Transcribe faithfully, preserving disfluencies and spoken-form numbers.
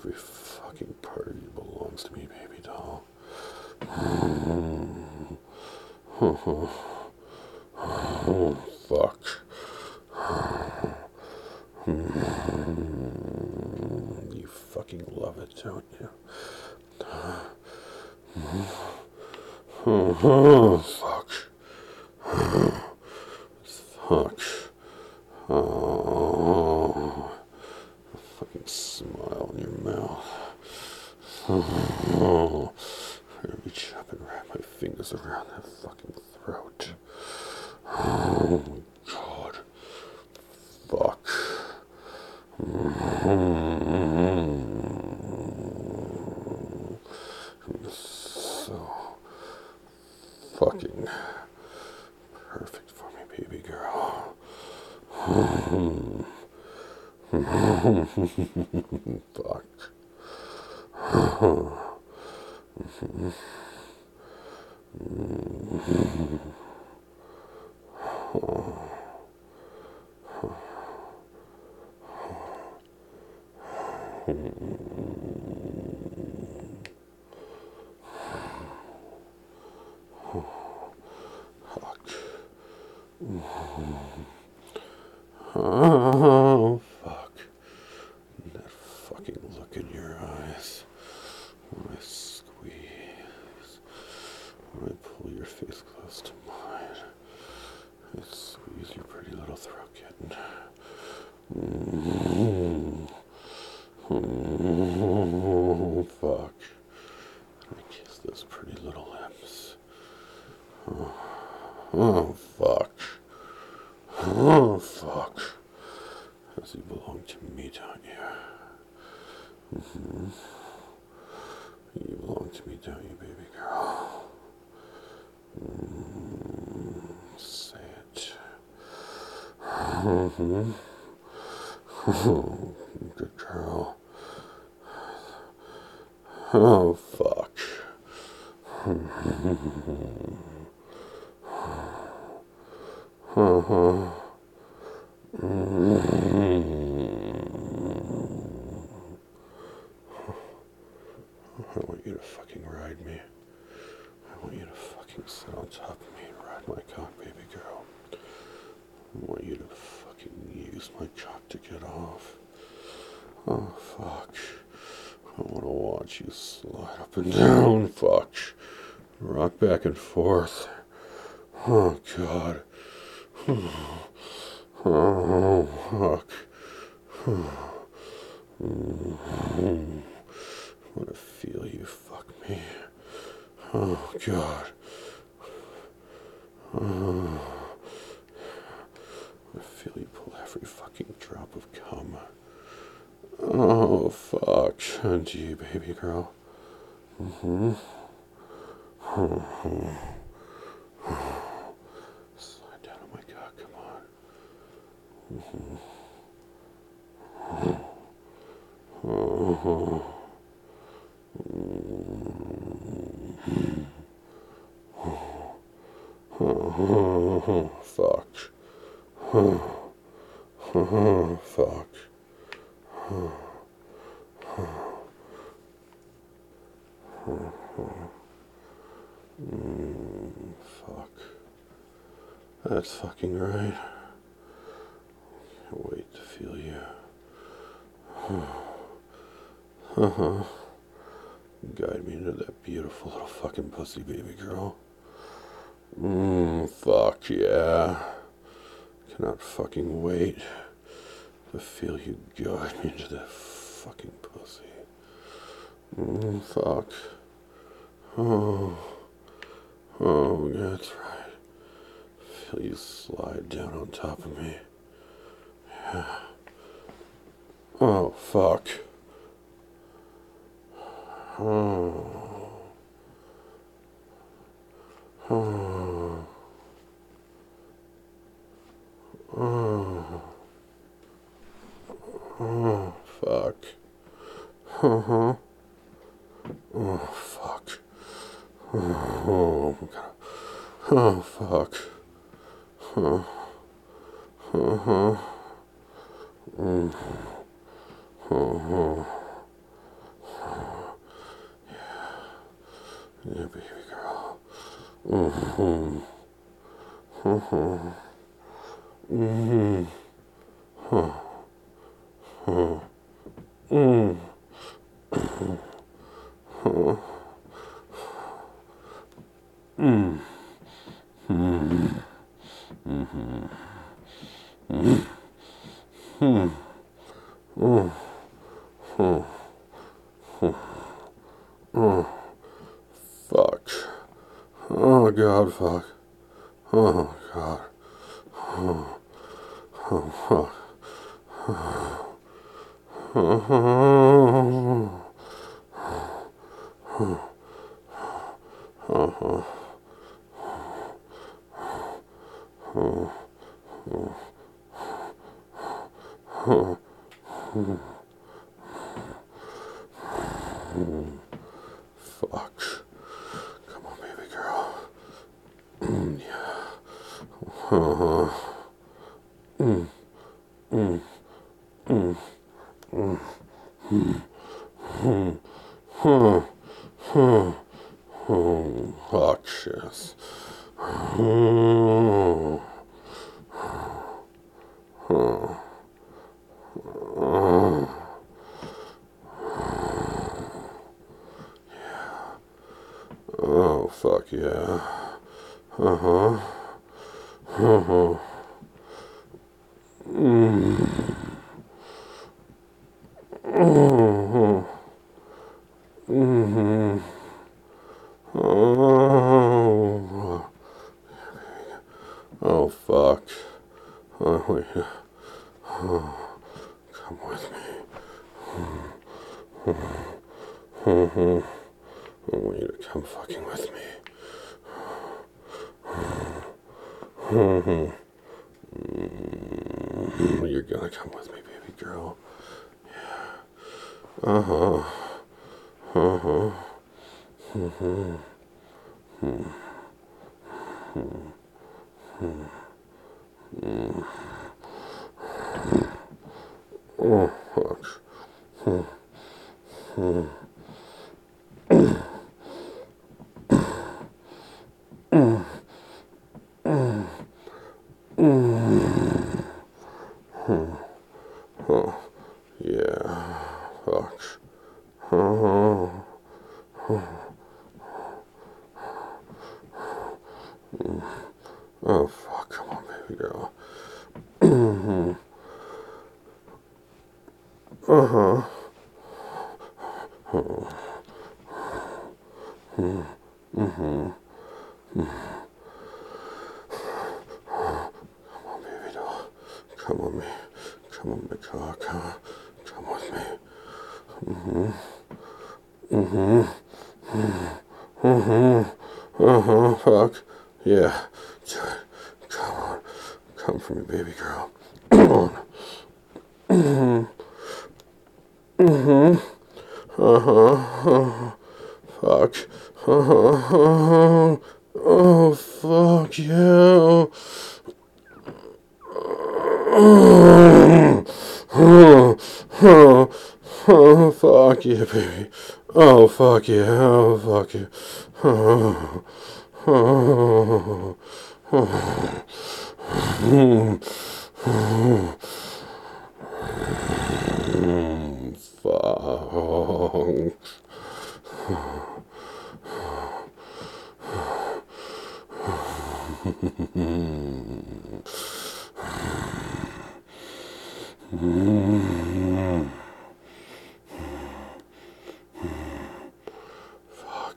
Every fucking part of you belongs to me, baby doll. Oh, fuck. You fucking love it, don't you? Oh, fuck. Fuck. Oh, fucking smile in your mouth. Oh, reach up and wrap my fingers around that fucking throat. Oh, God. Fuck. So fucking perfect for me, baby girl. Fuck. Fuck. Oh, fuck. That fucking look in your eyes. When I squeeze. When I pull your face close to mine. I squeeze your pretty little throat, kitten. Mm-hmm. Oh, fuck. I kiss those pretty little lips. Oh, oh fuck. Oh, fuck. Because you belong to me, don't you? Mm-hmm. You belong to me, don't you, baby girl? Mm, say it. Mm-hmm. Oh, good girl. Oh, fuck. Uh-huh. I want you to fucking ride me. I want you to fucking sit on top of me and ride my cock, baby girl. I want you to fucking use my cock to get off. Oh, fuck. I want to watch you slide up and down. Fuck. Rock back and forth. Oh, God. Oh, fuck. I want to feel you fuck me. Oh, God. Oh. I feel you pull every fucking drop of cum. Oh, fuck. Onto you, baby girl. Mm-hmm. Mm-hmm. Slide down on my cock, come on. Mm-hmm. Mm-hmm. Mm-hmm. Fuck. Oh, fuck. Mm, fuck. That's fucking right. Can't wait to feel you. Uh-huh. Guide me into that beautiful little fucking pussy, baby girl. Mmm, fuck yeah. Cannot fucking wait to feel you guide me into that fucking pussy. Mmm, fuck. Oh. Oh, that's right. Feel you slide down on top of me. Yeah. Oh, fuck. Oh. Oh. Oh. Oh, fuck. Uh-huh. Oh, fuck. Oh, God. Oh, fuck. Huh. Uh-huh. Mm. Uh-huh. Yeah, baby girl. Mm-hmm. Mm-hmm. Mm-hmm. Huh. Huh. Mm. Huh. Mm. Mm. Mm-hmm. Mm. Mm. Mm. Mm. Mm. Fuck. Oh God, fuck. Oh God. Oh, oh fuck. Oh, oh, oh, fuck. Come on, baby girl. Mm, yeah. Uh-huh. Mm, mm, mm, mm, mm, mm, mm, mm, mm. Fuck, yes. Mm, mm, mm. Oh, fuck yeah. Uh-huh. Uh-huh. Mm. Mm-hmm. Mm-hmm. Oh. Oh, fuck. Oh, yeah. Oh, come with me. Mm-hmm. I want you to come fucking with me. Mm-hmm. Mm-hmm. You're gonna come with me, baby girl. Uh-huh. Uh-huh. Mm-hmm. Oh, fuck. Oh, yeah. Fuck. Uh-huh. Oh, fuck. Come on, baby girl. Mm-hmm. Uh-huh. Mm-hmm. Come on, baby doll. Come on me. Come on, my car. Come, come with me. Mm-hmm. Mm-hmm. Mm-hmm. Uh-huh. Fuck. Yeah. Do it. Come on. Come for me, baby girl. Come on. Mm-hmm. Mm-hmm. Uh-huh. Uh-huh. Fuck. Uh-huh. Uh-huh. Oh, fuck yeah. Oh, oh, oh, oh, fuck yeah, baby. Oh, fuck yeah. Oh, fuck yeah. Oh, oh, oh, oh, oh, fuck. Fuck.